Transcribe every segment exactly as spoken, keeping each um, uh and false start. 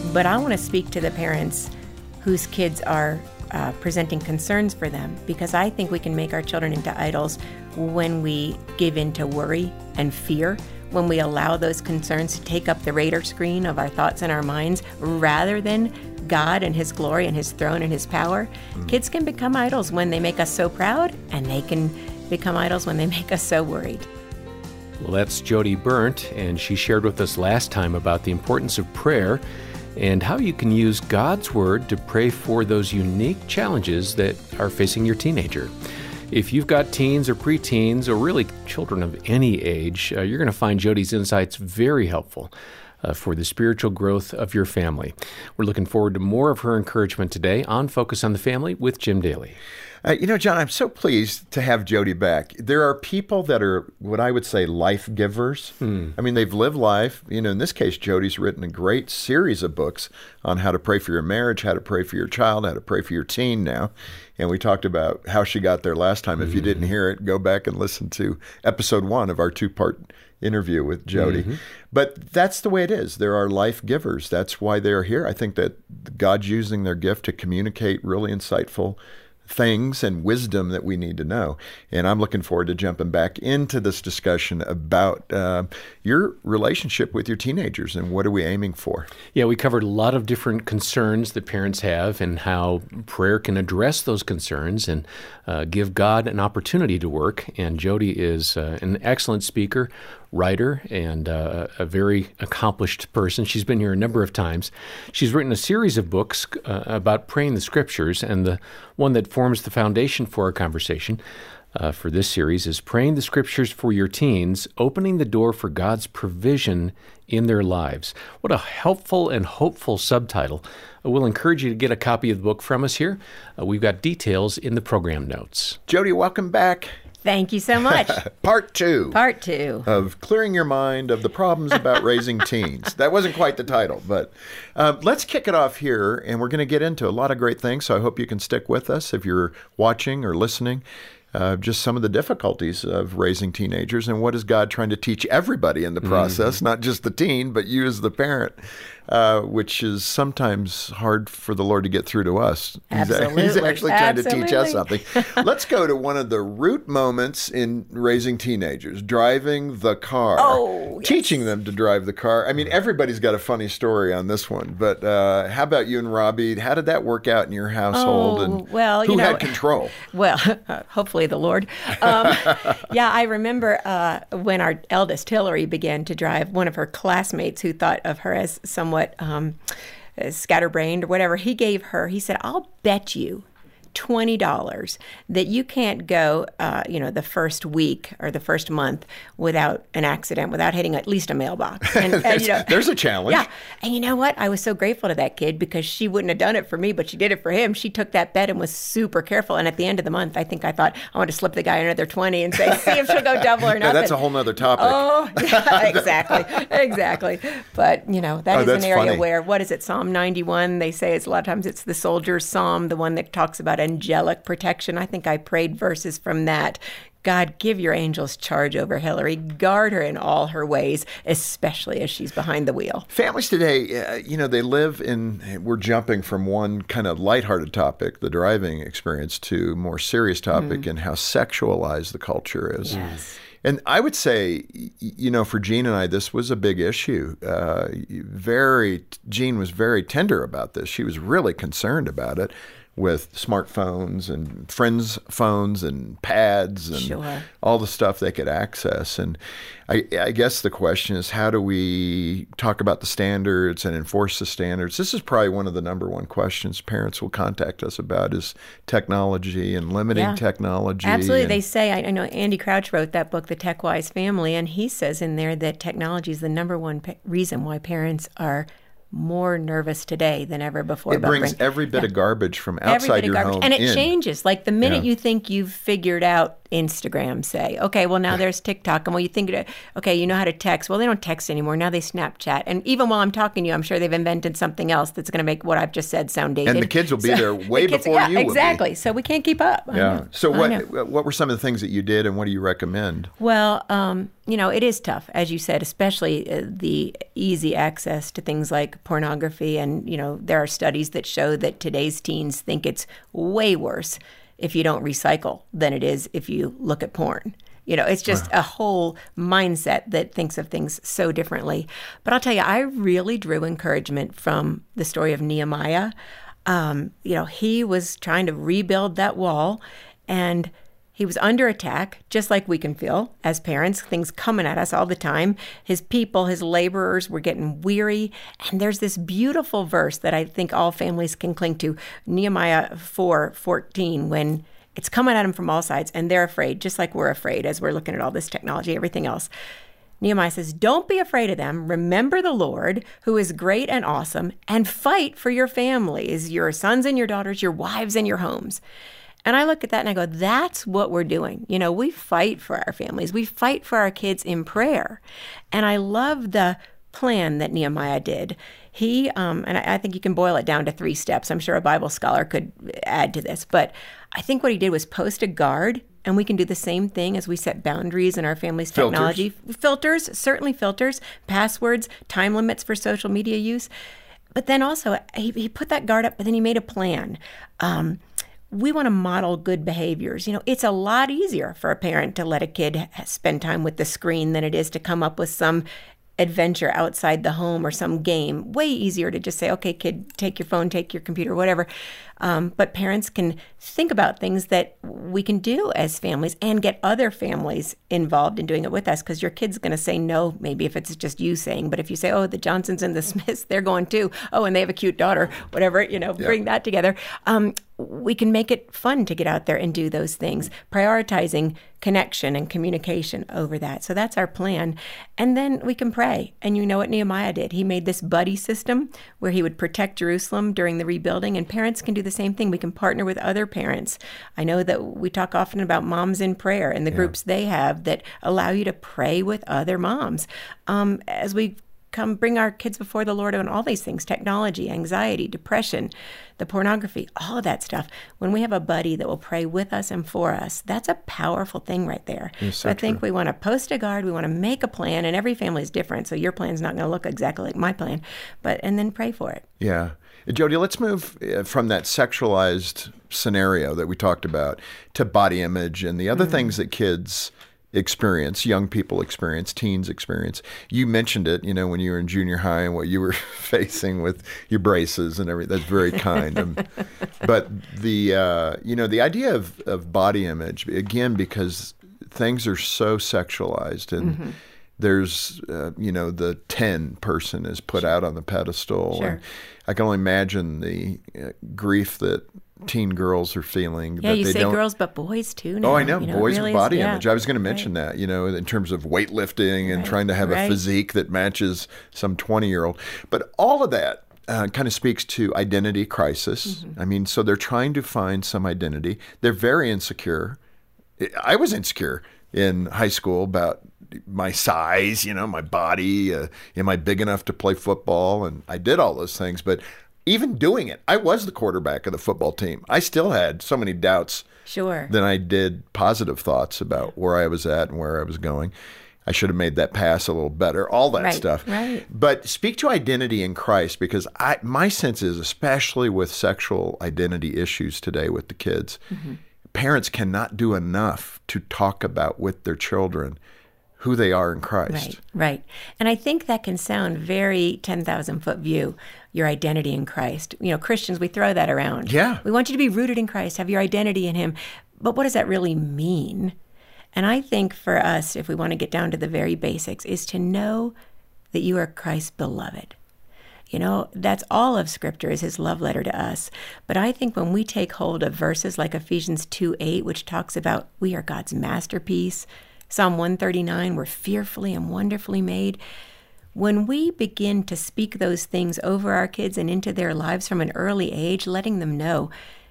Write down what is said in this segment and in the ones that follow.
But I want to speak to the parents whose kids are uh, presenting concerns for them, because I think we can make our children into idols when we give in to worry and fear, when we allow those concerns to take up the radar screen of our thoughts and our minds rather than God and His glory and His throne and His power. Mm. Kids can become idols when they make us so proud, and they can become idols when they make us so worried. Well, that's Jody Berndt, and she shared with us last time about the importance of prayer and how you can use God's Word to pray for those unique challenges that are facing your teenager. If you've got teens or preteens or really children of any age, uh, you're going to find Jody's insights very helpful uh, for the spiritual growth of your family. We're looking forward to more of her encouragement today on Focus on the Family with Jim Daly. Uh, you know, John, I'm so pleased to have Jody back. There are people that are what I would say life givers. Hmm. I mean, they've lived life. You know, in this case, Jody's written a great series of books on how to pray for your marriage, how to pray for your child, how to pray for your teen now. And we talked about how she got there last time. If mm-hmm. you didn't hear it, go back and listen to episode one of our two-part interview with Jody. Mm-hmm. But that's the way it is. There are life givers. That's why they're here. I think that God's using their gift to communicate really insightful things and wisdom that we need to know. And I'm looking forward to jumping back into this discussion about uh, your relationship with your teenagers and what are we aiming for. Yeah, we covered a lot of different concerns that parents have and how prayer can address those concerns and uh, give God an opportunity to work. And Jody is uh, an excellent speaker, writer, and uh, a very accomplished person. She's been here a number of times. She's written a series of books uh, about praying the Scriptures, and the one that forms the foundation for our conversation uh, for this series is Praying the Scriptures for Your Teens, Opening the Door for God's Provision in Their Lives. What a helpful and hopeful subtitle. Uh, we'll encourage you to get a copy of the book from us here. Uh, we've got details in the program notes. Jody, welcome back. Thank you so much. Part two. Part two. Of clearing your mind of the problems about raising teens. That wasn't quite the title, but uh, let's kick it off here, and we're going to get into a lot of great things, so I hope you can stick with us if you're watching or listening. Uh, just some of the difficulties of raising teenagers and what is God trying to teach everybody in the process, mm-hmm. not just the teen, but you as the parent, uh, which is sometimes hard for the Lord to get through to us. Absolutely. He's, he's actually trying Absolutely. to teach us something. Let's go to one of the root moments in raising teenagers, driving the car. Oh, yes. Teaching them to drive the car. I mean, everybody's got a funny story on this one, but uh, how about you and Robbie? How did that work out in your household? Oh, and well, who you know, had control? Well, hopefully the Lord. Um, yeah, I remember uh, when our eldest, Hillary, began to drive, one of her classmates who thought of her as somewhat um, scatterbrained or whatever, he gave her, he said, I'll bet you twenty dollars that you can't go, uh, you know, the first week or the first month without an accident, without hitting at least a mailbox. And, and, you know, there's a challenge. Yeah. And you know what? I was so grateful to that kid because she wouldn't have done it for me, but she did it for him. She took that bet and was super careful. And at the end of the month, I think I thought, I want to slip the guy another twenty and say, see if she'll go double or nothing. Yeah, that's a whole nother topic. Oh, yeah, exactly. Exactly. But, you know, that oh, is an area funny. where, what is it, Psalm ninety-one? They say it's a lot of times it's the soldier's psalm, the one that talks about angelic protection. I think I prayed verses from that. God, give your angels charge over Hillary. Guard her in all her ways, especially as she's behind the wheel. Families today, uh, you know, they live in, we're jumping from one kind of lighthearted topic, the driving experience, to more serious topic mm. and how sexualized the culture is. Yes. And I would say, you know, for Jean and I, this was a big issue. Uh, very, Jean was very tender about this. She was really concerned about it, with smartphones and friends' phones and pads and sure. all the stuff they could access. And I, I guess the question is, how do we talk about the standards and enforce the standards? This is probably one of the number one questions parents will contact us about is technology and limiting yeah. technology. Absolutely. And, they say, I, I know Andy Crouch wrote that book, The Tech-Wise Family, and he says in there that technology is the number one pa- reason why parents are more nervous today than ever before. It brings bring, every bit yeah. of garbage from outside every bit your of garbage. home And it in. changes. Like the minute yeah. you think you've figured out Instagram say? Okay, well, now there's TikTok. And well, you think, okay, you know how to text. Well, they don't text anymore. Now they Snapchat. And even while I'm talking to you, I'm sure they've invented something else that's going to make what I've just said sound dated. And the kids will be so, there way kids, before yeah, you will exactly. be. So we can't keep up. Yeah. So what what were some of the things that you did, and what do you recommend? Well, um, you know, it is tough, as you said, especially uh, the easy access to things like pornography. And, you know, there are studies that show that today's teens think it's way worse if you don't recycle than it is if you look at porn. You know, it's just wow. a whole mindset that thinks of things so differently. But I'll tell you, I really drew encouragement from the story of Nehemiah. Um, you know, he was trying to rebuild that wall, and he was under attack, just like we can feel as parents, things coming at us all the time. His people, his laborers were getting weary. And there's this beautiful verse that I think all families can cling to, Nehemiah four fourteen, when it's coming at them from all sides and they're afraid, just like we're afraid as we're looking at all this technology, everything else. Nehemiah says, don't be afraid of them. Remember the Lord, who is great and awesome, and fight for your families, your sons and your daughters, your wives and your homes. And I look at that and I go, that's what we're doing. You know, we fight for our families. We fight for our kids in prayer. And I love the plan that Nehemiah did. He, um, and I, I think you can boil it down to three steps. I'm sure a Bible scholar could add to this. But I think what he did was post a guard. And we can do the same thing as we set boundaries in our family's technology. Filters, filters certainly filters, passwords, time limits for social media use. But then also, he, he put that guard up, but then he made a plan. Um, We want to model good behaviors. You know, it's a lot easier for a parent to let a kid spend time with the screen than it is to come up with some adventure outside the home or some game. Way easier to just say, okay, kid, take your phone, take your computer, whatever. Um, but parents can think about things that we can do as families and get other families involved in doing it with us, because your kid's going to say no, maybe if it's just you saying. But if you say, oh, the Johnsons and the Smiths, they're going too. Oh, and they have a cute daughter, whatever, you know, yeah. bring that together. Um, we can make it fun to get out there and do those things, prioritizing connection and communication over that. So that's our plan. And then we can pray. And you know what Nehemiah did? He made this buddy system where he would protect Jerusalem during the rebuilding, and parents can do the same thing. We can partner with other parents. I know that we talk often about moms in prayer and the yeah. groups they have that allow you to pray with other moms. Um, as we come bring our kids before the Lord on all these things, technology, anxiety, depression, the pornography, all of that stuff. When we have a buddy that will pray with us and for us, that's a powerful thing right there. So, so I think true. we want to post a guard, we want to make a plan, and every family is different. So your plan's not going to look exactly like my plan, but and then pray for it. Yeah. Jody, let's move from that sexualized scenario that we talked about to body image and the other mm-hmm. things that kids experience, young people experience, teens experience. You mentioned it, you know, when you were in junior high and what you were facing with your braces and everything. That's very kind. um, but the, uh, you know, the idea of, of body image, again, because things are so sexualized and mm-hmm. there's, uh, you know, the ten person is put sure. out on the pedestal. Sure. And I can only imagine the uh, grief that teen girls are feeling. Yeah, but you they say don't... girls, but boys too now. Oh, I know. You know boys really with body is, yeah. image. I was going to mention right. that, you know, in terms of weightlifting and right. trying to have right. a physique that matches some twenty-year-old. But all of that uh, kind of speaks to identity crisis. Mm-hmm. I mean, so they're trying to find some identity. They're very insecure. I was insecure in high school about my size, you know, my body. Uh, am I big enough to play football? And I did all those things. But even doing it, I was the quarterback of the football team. I still had so many doubts sure. than I did positive thoughts about where I was at and where I was going. I should have made that pass a little better, all that right, stuff. Right. But speak to identity in Christ, because I, my sense is, especially with sexual identity issues today with the kids, mm-hmm. parents cannot do enough to talk about with their children who they are in Christ. Right, right. And I think that can sound very ten thousand foot view, your identity in Christ. You know, Christians, we throw that around. Yeah. We want you to be rooted in Christ, have your identity in him. But what does that really mean? And I think for us, if we want to get down to the very basics, is to know that you are Christ's beloved. You know, that's all of Scripture is his love letter to us. But I think when we take hold of verses like Ephesians two eight, which talks about we are God's masterpiece, Psalm one thirty-nine, we're fearfully and wonderfully made. When we begin to speak those things over our kids and into their lives from an early age, letting them know,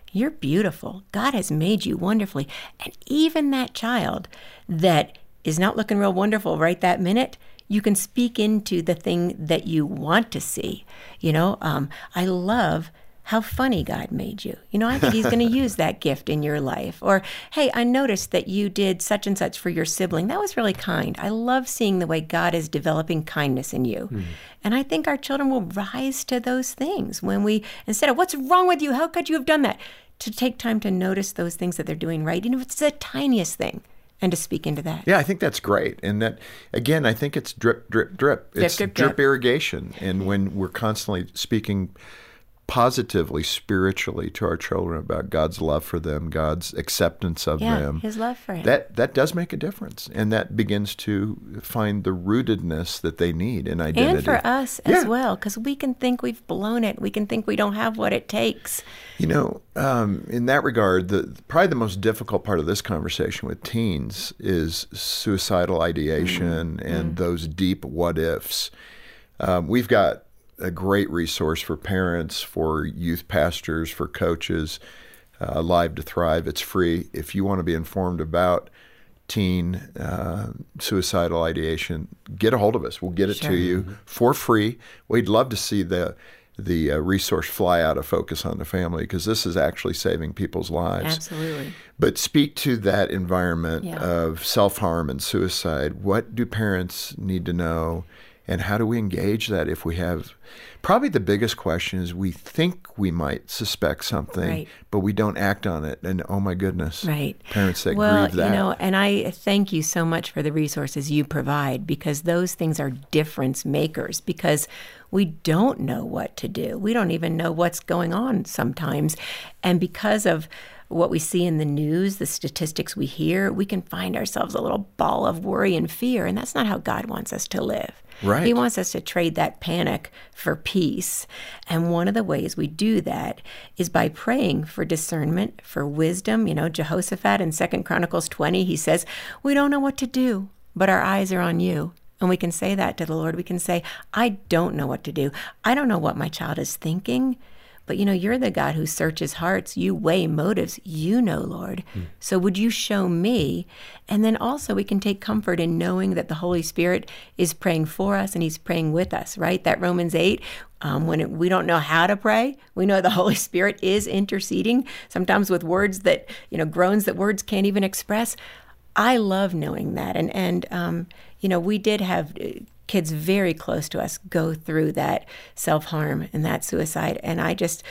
You're beautiful. God has made you wonderfully. And even that child that is not looking real wonderful right that minute, you can speak into the thing that you want to see. You know, um, I love how funny God made you. You know, I think he's going to use that gift in your life. Or, hey, I noticed that you did such and such for your sibling. That was really kind. I love seeing the way God is developing kindness in you. Mm. And I think our children will rise to those things when we, instead of, what's wrong with you? How could you have done that? To take time to notice those things that they're doing right. You know, it's the tiniest thing. And to speak into that. Yeah, I think that's great. And that, again, I think it's drip, drip, drip. Drip, it's drip, drip, drip irrigation. And when we're constantly speaking positively, spiritually to our children about God's love for them, God's acceptance of yeah, them. his love for him. That that does make a difference. And that begins to find the rootedness that they need in identity. And for us as yeah. well, because we can think we've blown it. We can think we don't have what it takes. You know, um, in that regard, the probably the most difficult part of this conversation with teens is suicidal ideation mm-hmm. and mm-hmm. those deep what ifs. Um, we've got a great resource for parents, for youth pastors, for coaches, uh, Alive to Thrive. It's free. If you want to be informed about teen uh, suicidal ideation, get a hold of us. We'll get it sure. to you for free. We'd love to see the the uh, resource fly out of Focus on the Family, because this is actually saving people's lives. Absolutely. But speak to that environment yeah. of self-harm and suicide. What do parents need to know? And how do we engage that if we have, probably the biggest question is we think we might suspect something, right. but we don't act on it. And oh my goodness, right. parents that well, grieve that. You know, and I thank you so much for the resources you provide, because those things are difference makers, because we don't know what to do. We don't even know what's going on sometimes. And because of what we see in the news, the statistics we hear, we can find ourselves a little ball of worry and fear. And that's not how God wants us to live. Right. He wants us to trade that panic for peace. And one of the ways we do that is by praying for discernment, for wisdom. You know, Jehoshaphat in Second Chronicles twenty, he says, we don't know what to do, but our eyes are on you. And we can say that to the Lord. We can say, I don't know what to do. I don't know what my child is thinking. But, you know, you're the God who searches hearts. You weigh motives. You know, Lord. Mm. So would you show me? And then also we can take comfort in knowing that the Holy Spirit is praying for us and he's praying with us, right? That Romans eight, um, when it, we don't know how to pray, we know the Holy Spirit is interceding, sometimes with words that, you know, groans that words can't even express. I love knowing that. And, and um, you know, we did have kids very close to us go through that self-harm and that suicide. And I just,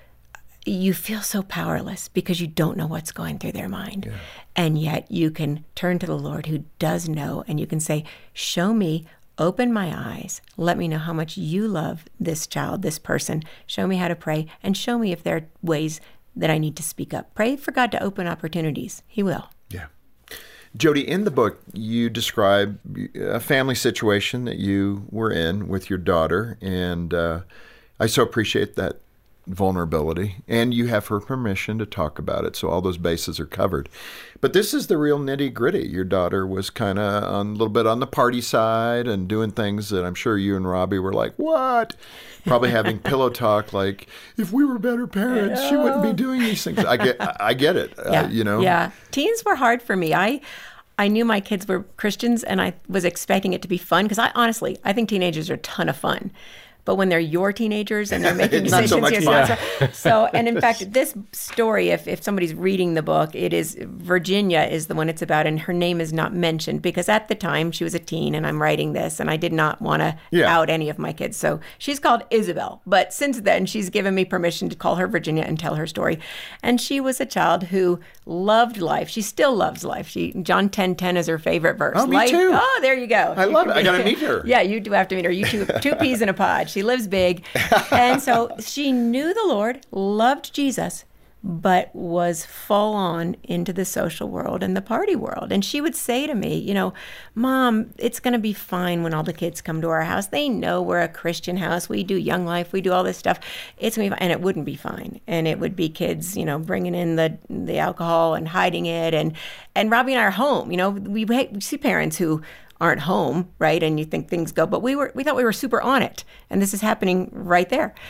you feel so powerless because you don't know what's going through their mind. Yeah. And yet you can turn to the Lord who does know, and you can say, show me, open my eyes, let me know how much you love this child, this person. Show me how to pray, and show me if there are ways that I need to speak up. Pray for God to open opportunities. He will. Yeah. Jody, in the book, you describe a family situation that you were in with your daughter, and uh, I so appreciate that vulnerability, and you have her permission to talk about it, so all those bases are covered. But this is the real nitty-gritty. Your daughter was kind of on a little bit on the party side and doing things that I'm sure you and Robbie were like, what? Probably having pillow talk like, if we were better parents, she wouldn't be doing these things. I get I get it, yeah. uh, you know? Yeah. Teens were hard for me. I I knew my kids were Christians, and I was expecting it to be fun, because I honestly, I think teenagers are a ton of fun. But when they're your teenagers and they're making decisions, so much yeah. so, so, and in fact, this story, if, if somebody's reading the book, it is, Virginia is the one it's about, and her name is not mentioned, because at the time she was a teen and I'm writing this, and I did not want to yeah. out any of my kids. So she's called Isabel, but since then she's given me permission to call her Virginia and tell her story. And she was a child who loved life. She still loves life. She John ten ten is her favorite verse. Oh, me life, too. Oh, there you go. I love it. I got to meet her. Yeah, you do have to meet her. You two, two peas in a pod. She lives big. And so she knew the Lord, loved Jesus, but was full on into the social world and the party world. And she would say to me, you know, Mom, it's going to be fine when all the kids come to our house. They know we're a Christian house. We do Young Life. We do all this stuff. It's going to be fine. And it wouldn't be fine. And it would be kids, you know, bringing in the the alcohol and hiding it. And, and Robbie and I are home. You know, we, we see parents who aren't home, right? And you think things go, but we were, we thought we were super on it. And this is happening right there.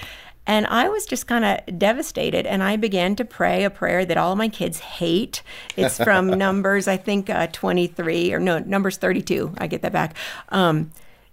And I was just kind of devastated, and I began to pray a prayer that all my kids hate. It's from Numbers, I think, uh, twenty-three, or no, Numbers thirty-two. I get that back. Um,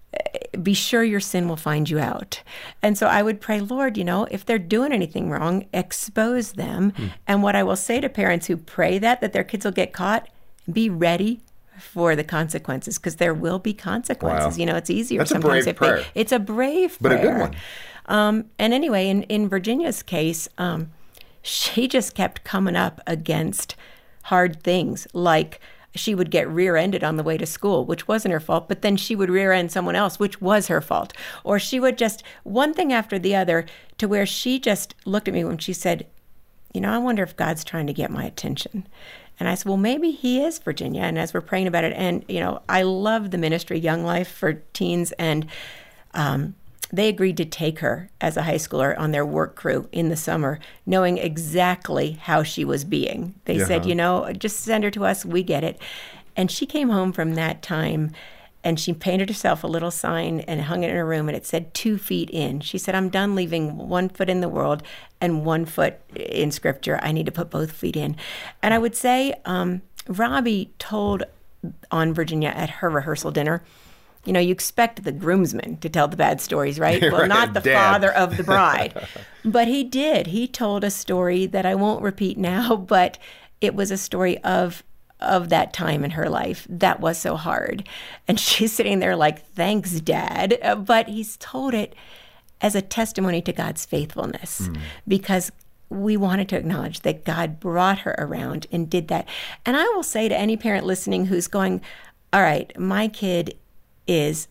be sure your sin will find you out. And so I would pray, Lord, you know, if they're doing anything wrong, expose them. Mm. And what I will say to parents who pray that, that their kids will get caught, be ready for the consequences, because there will be consequences. Wow. You know, it's easier That's sometimes. A brave if prayer. They, it's a brave but prayer. But a good one. Um, and anyway, in, in Virginia's case, um, she just kept coming up against hard things, like she would get rear-ended on the way to school, which wasn't her fault, but then she would rear-end someone else, which was her fault. Or she would just, one thing after the other, to where she just looked at me when she said, you know, I wonder if God's trying to get my attention. And I said, well, maybe he is, Virginia. And as we're praying about it, and, you know, I love the ministry Young Life for teens, and um, they agreed to take her as a high schooler on their work crew in the summer, knowing exactly how she was being. They yeah. said, you know, just send her to us. We get it. And she came home from that time, and she painted herself a little sign and hung it in her room, and it said two feet in. She said, I'm done leaving one foot in the world and one foot in Scripture. I need to put both feet in. And I would say um, Robbie told on Virginia at her rehearsal dinner, you know, you expect the groomsman to tell the bad stories, right? Well, right, not the Dad. father of the bride. But he did. He told a story that I won't repeat now, but it was a story of of that time in her life that was so hard. And she's sitting there like, thanks, Dad. Uh, but he's told it as a testimony to God's faithfulness, mm. because we wanted to acknowledge that God brought her around and did that. And I will say to any parent listening who's going, all right, my kid is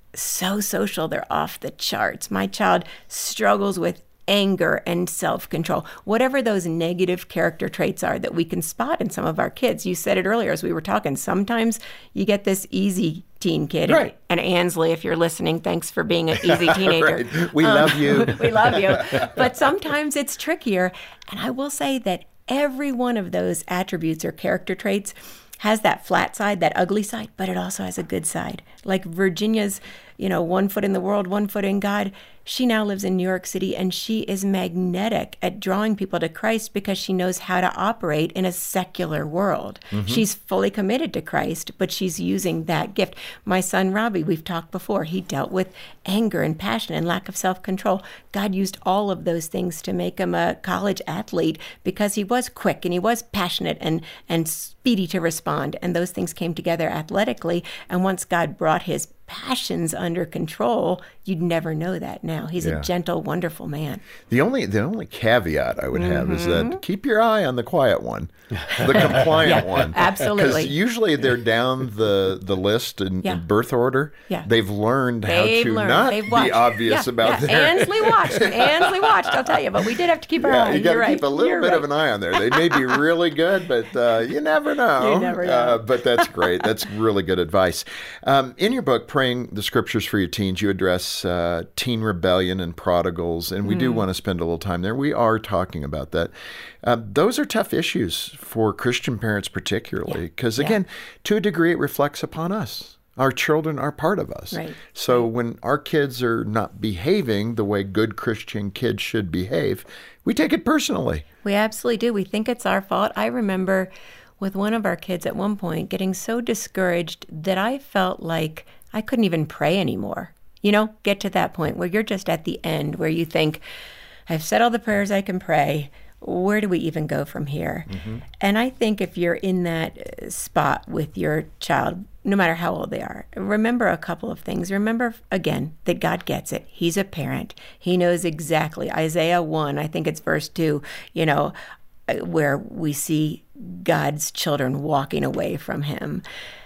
so social, they're off the charts. My child struggles with anger and self-control, whatever those negative character traits are that we can spot in some of our kids. You said it earlier as we were talking. Sometimes you get this easy teen kid. Right. And, and Ansley, if you're listening, thanks for being an easy teenager. Right. We um, love you. We love you. But sometimes it's trickier. And I will say that every one of those attributes or character traits has that flat side, that ugly side, but it also has a good side. Like Virginia's, you know, one foot in the world, one foot in God. She now lives in New York City, and she is magnetic at drawing people to Christ because she knows how to operate in a secular world. Mm-hmm. She's fully committed to Christ, but she's using that gift. My son, Robbie, we've talked before, he dealt with anger and passion and lack of self-control. God used all of those things to make him a college athlete because he was quick and he was passionate and, and speedy to respond. And those things came together athletically. And once God brought his passions under control, you'd never know that now. He's yeah. a gentle, wonderful man. The only the only caveat I would have mm-hmm. is that keep your eye on the quiet one, the compliant yeah, one. Absolutely. Because usually they're down the, the list in, yeah. in birth order. Yeah. They've learned They've how to learned. not They've be watched. obvious yeah, about yeah. their... Ansley watched. Ansley watched, I'll tell you. But we did have to keep our yeah, eye. You got to You're keep right. a little You're bit right. of an eye on there. They may be really good, but uh, you never know. You never know. Uh, but that's great. That's really good advice. Um, in your book, Praying the Scriptures for Your Teens, you address uh, teen rebellion and prodigals, and we mm. do want to spend a little time there. We are talking about that. Uh, those are tough issues for Christian parents particularly, because, yeah. again, yeah. to a degree, it reflects upon us. Our children are part of us. Right. So when our kids are not behaving the way good Christian kids should behave, we take it personally. We absolutely do. We think it's our fault. I remember with one of our kids at one point getting so discouraged that I felt like I couldn't even pray anymore. You know, get to that point where you're just at the end, where you think, I've said all the prayers I can pray. Where do we even go from here? Mm-hmm. And I think if you're in that spot with your child, no matter how old they are, remember a couple of things. Remember, again, that God gets it. He's a parent. He knows exactly. Isaiah one, I think it's verse two, you know, where we see God's children walking away from him.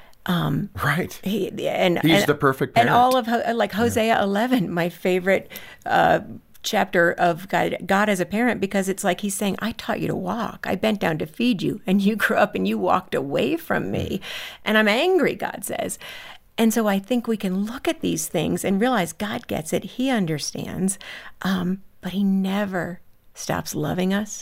Um, right. He, and, He's and, the perfect parent. And all of, like Hosea yeah. eleven, my favorite uh, chapter of God, God as a parent, because it's like he's saying, I taught you to walk. I bent down to feed you, and you grew up and you walked away from me. And I'm angry, God says. And so I think we can look at these things and realize God gets it. He understands. Um, but he never stops loving us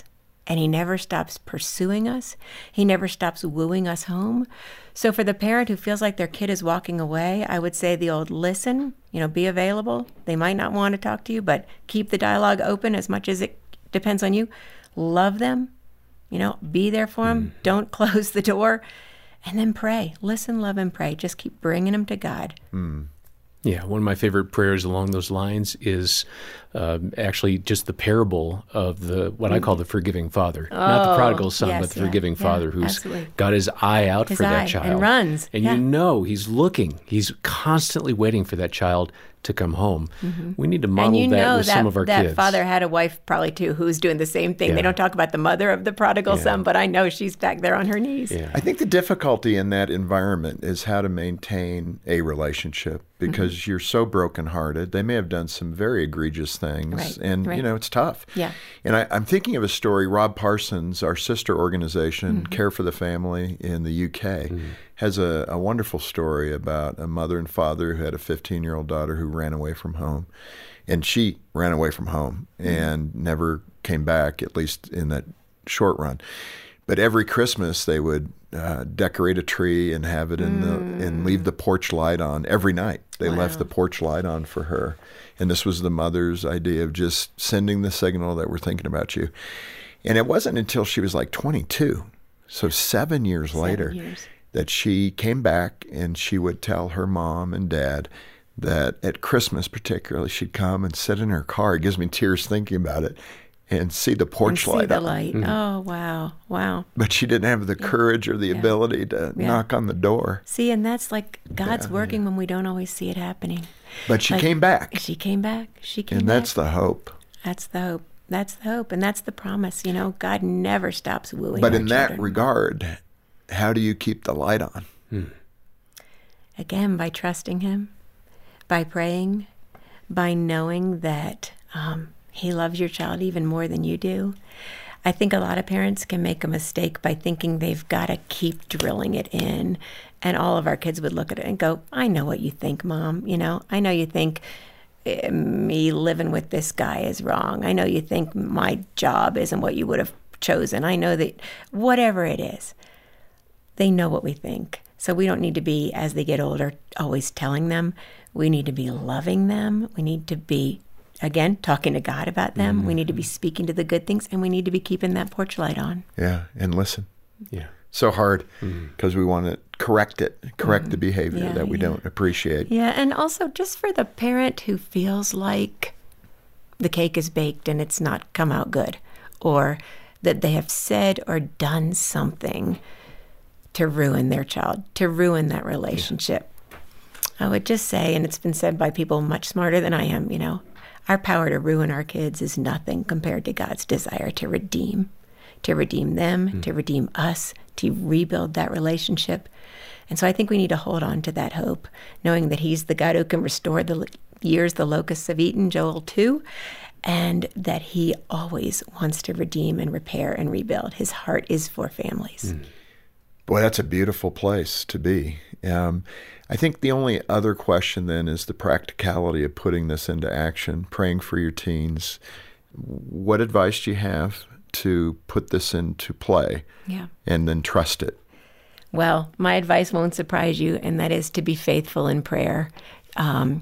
and he never stops pursuing us. He never stops wooing us home. So for the parent who feels like their kid is walking away, I would say the old listen, you know, be available. They might not want to talk to you, but keep the dialogue open as much as it depends on you. Love them, you know, be there for them. Mm. Don't close the door. And then pray. Listen, love, and pray. Just keep bringing them to God. Mm. Yeah, one of my favorite prayers along those lines is uh, actually just the parable of the what I call the forgiving father. Oh, Not the prodigal son, yes, but the yeah, forgiving yeah, father who's absolutely. got his eye out his for eye that child. and runs. And yeah. you know he's looking. He's constantly waiting for that child to come home. Mm-hmm. We need to model and you that know with that, some of our that kids. father had a wife probably too who's doing the same thing. Yeah. They don't talk about the mother of the prodigal Yeah. son, but I know she's back there on her knees. Yeah. I think the difficulty in that environment is how to maintain a relationship because mm-hmm. you're so brokenhearted. They may have done some very egregious things, Right. and Right. you know it's tough. Yeah. And I, I'm thinking of a story. Rob Parsons, our sister organization, Mm-hmm. Care for the Family in the U K, Mm-hmm. has a, a wonderful story about a mother and father who had a fifteen-year-old daughter who ran away from home. And she ran away from home and never came back, at least in that short run. But every Christmas they would uh, decorate a tree and have it in mm. the and leave the porch light on every night. They wow. left the porch light on for her. And this was the mother's idea of just sending the signal that we're thinking about you. And it wasn't until she was like twenty-two, so seven years seven later, years. that she came back and she would tell her mom and dad that at Christmas particularly, she'd come and sit in her car. It gives me tears thinking about it, and see the porch and light see the on. light. Mm-hmm. Oh, wow. Wow. But she didn't have the yeah. courage or the yeah. ability to yeah. knock on the door. See, and that's like God's yeah. working when we don't always see it happening. But she like, came back. She came back. She came and back. And that's the hope. That's the hope. That's the hope. And that's the promise. You know, God never stops wooing But our in children. that regard, how do you keep the light on? Hmm. Again, by trusting Him, by praying, by knowing that um, He loves your child even more than you do. I think a lot of parents can make a mistake by thinking they've got to keep drilling it in. And all of our kids would look at it and go, I know what you think, Mom. You know, I know you think eh, me living with this guy is wrong. I know you think my job isn't what you would have chosen. I know that whatever it is, they know what we think. So we don't need to be, as they get older, always telling them. We need to be loving them. We need to be, again, talking to God about them. Mm-hmm. We need to be speaking to the good things, and we need to be keeping that porch light on. Yeah, and listen. Yeah. So hard because mm-hmm. we want to correct it, correct mm-hmm. the behavior yeah, that we yeah. don't appreciate. Yeah, and also just for the parent who feels like the cake is baked and it's not come out good, or that they have said or done something to ruin their child, to ruin that relationship. Yeah. I would just say, and it's been said by people much smarter than I am, you know, our power to ruin our kids is nothing compared to God's desire to redeem, to redeem them, mm. to redeem us, to rebuild that relationship. And so I think we need to hold on to that hope, knowing that He's the God who can restore the years the locusts have eaten, Joel two, and that He always wants to redeem and repair and rebuild. His heart is for families. Mm. Boy, that's a beautiful place to be. Um, I think the only other question then is the practicality of putting this into action, praying for your teens. What advice do you have to put this into play yeah. and then trust it? Well, my advice won't surprise you, and that is to be faithful in prayer. Um,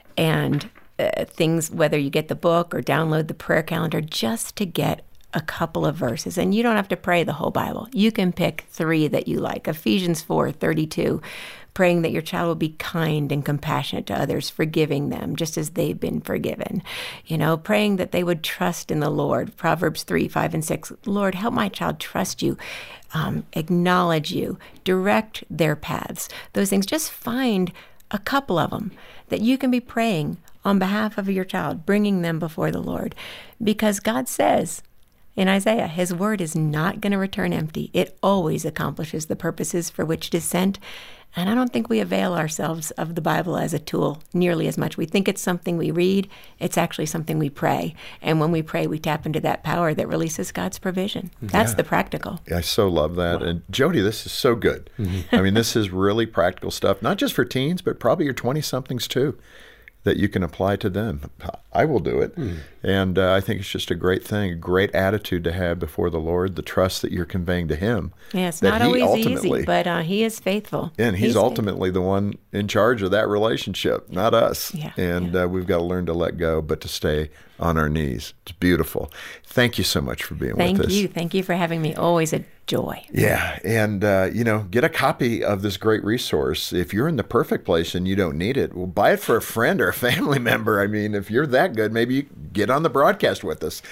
and uh, things, whether you get the book or download the prayer calendar, just to get a couple of verses. And you don't have to pray the whole Bible. You can pick three that you like. Ephesians four thirty-two, praying that your child will be kind and compassionate to others, forgiving them just as they've been forgiven. You know, praying that they would trust in the Lord. Proverbs three, five, and six. Lord, help my child trust you, um, acknowledge you, direct their paths. Those things, just find a couple of them that you can be praying on behalf of your child, bringing them before the Lord. Because God says in Isaiah, His word is not going to return empty. It always accomplishes the purposes for which it is sent. And I don't think we avail ourselves of the Bible as a tool nearly as much. We think it's something we read. It's actually something we pray. And when we pray, we tap into that power that releases God's provision. That's yeah. the practical. I so love that. Wow. And Jody, this is so good. Mm-hmm. I mean, this is really practical stuff, not just for teens, but probably your twenty-somethings too. that you can apply to them. I will do it. Mm. And uh, I think it's just a great thing, a great attitude to have before the Lord, the trust that you're conveying to Him. Yeah, it's not always easy, but uh, He is faithful. And He's, he's ultimately faithful. The one in charge of that relationship, not us. Yeah, and yeah. Uh, we've got to learn to let go, but to stay on our knees. It's beautiful. Thank you so much for being Thank with us. Thank you. Thank you for having me. Always a joy. Yeah. And, uh, you know, get a copy of this great resource. If you're in the perfect place and you don't need it, well, buy it for a friend or a family member. I mean, if you're that good, maybe you get on the broadcast with us.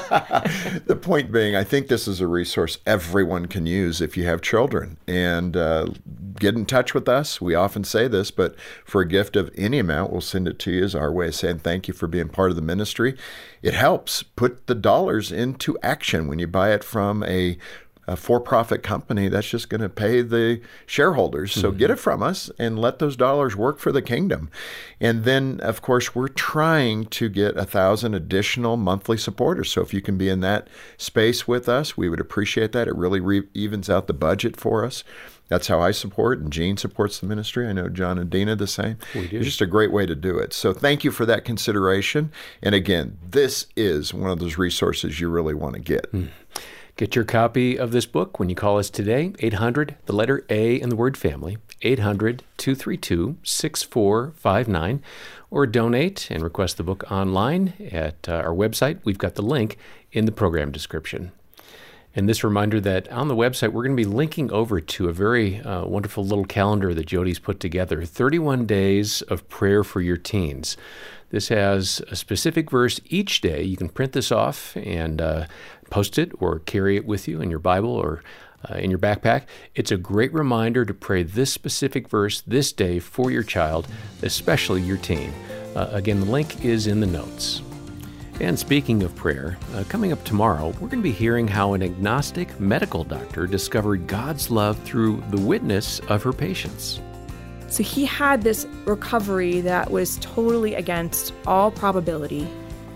The point being, I think this is a resource everyone can use if you have children. And uh, get in touch with us. We often say this, but for a gift of any amount, we'll send it to you as our way of saying thank you for being part of the ministry. It helps put the dollars into action. When you buy it from a a for-profit company, that's just going to pay the shareholders. So mm-hmm. get it from us and let those dollars work for the kingdom. And then, of course, we're trying to get a thousand additional monthly supporters. So if you can be in that space with us, we would appreciate that. It really re- evens out the budget for us. That's how I support, and Gene supports the ministry. I know John and Dina the same. We do. It's just a great way to do it. So thank you for that consideration. And again, this is one of those resources you really want to get. Mm. Get your copy of this book when you call us today, eight hundred, the letter A and the word family, eight hundred, two three two, six four five nine, or donate and request the book online at uh, our website. We've got the link in the program description. And this reminder that on the website, we're going to be linking over to a very uh, wonderful little calendar that Jody's put together, thirty-one days of prayer for your teens. This has a specific verse each day. You can print this off and uh, post it or carry it with you in your Bible or uh, in your backpack. It's a great reminder to pray this specific verse this day for your child, especially your teen. Uh, again, the link is in the notes. And speaking of prayer, uh, coming up tomorrow, we're going to be hearing how an agnostic medical doctor discovered God's love through the witness of her patients. So he had this recovery that was totally against all probability.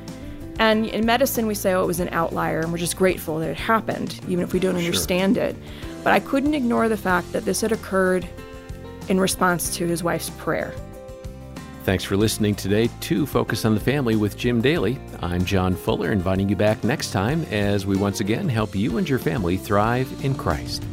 And in medicine, we say, oh, it was an outlier, and we're just grateful that it happened, even if we don't understand Sure. it. But I couldn't ignore the fact that this had occurred in response to his wife's prayer. Thanks for listening today to Focus on the Family with Jim Daly. I'm John Fuller, inviting you back next time as we once again help you and your family thrive in Christ.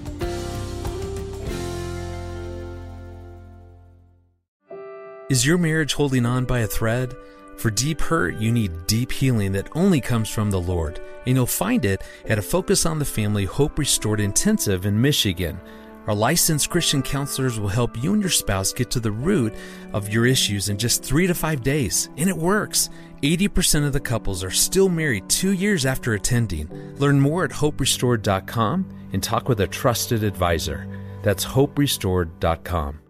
Is your marriage holding on by a thread? For deep hurt, you need deep healing that only comes from the Lord. And you'll find it at a Focus on the Family Hope Restored Intensive in Michigan. Our licensed Christian counselors will help you and your spouse get to the root of your issues in just three to five days. And it works. eighty percent of the couples are still married two years after attending. Learn more at hope restored dot com and talk with a trusted advisor. That's hope restored dot com.